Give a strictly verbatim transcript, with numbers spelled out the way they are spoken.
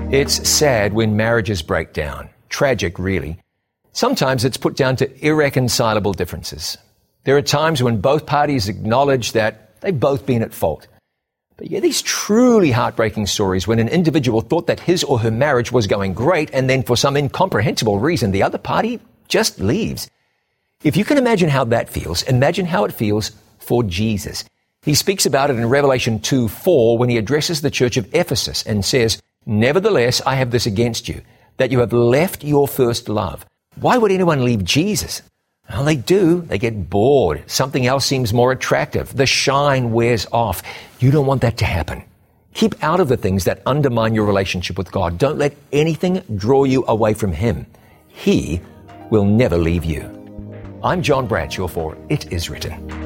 It's sad when marriages break down. Tragic, really. Sometimes it's put down to irreconcilable differences. There are times when both parties acknowledge that they've both been at fault. But you hear these truly heartbreaking stories when an individual thought that his or her marriage was going great, and then for some incomprehensible reason, the other party just leaves. If you can imagine how that feels, imagine how it feels for Jesus. He speaks about it in Revelation two four when he addresses the church of Ephesus and says, "Nevertheless, I have this against you, that you have left your first love." Why would anyone leave Jesus? Well, they do. They get bored. Something else seems more attractive. The shine wears off. You don't want that to happen. Keep out of the things that undermine your relationship with God. Don't let anything draw you away from Him. He will never leave you. I'm John Bradshaw for It Is Written.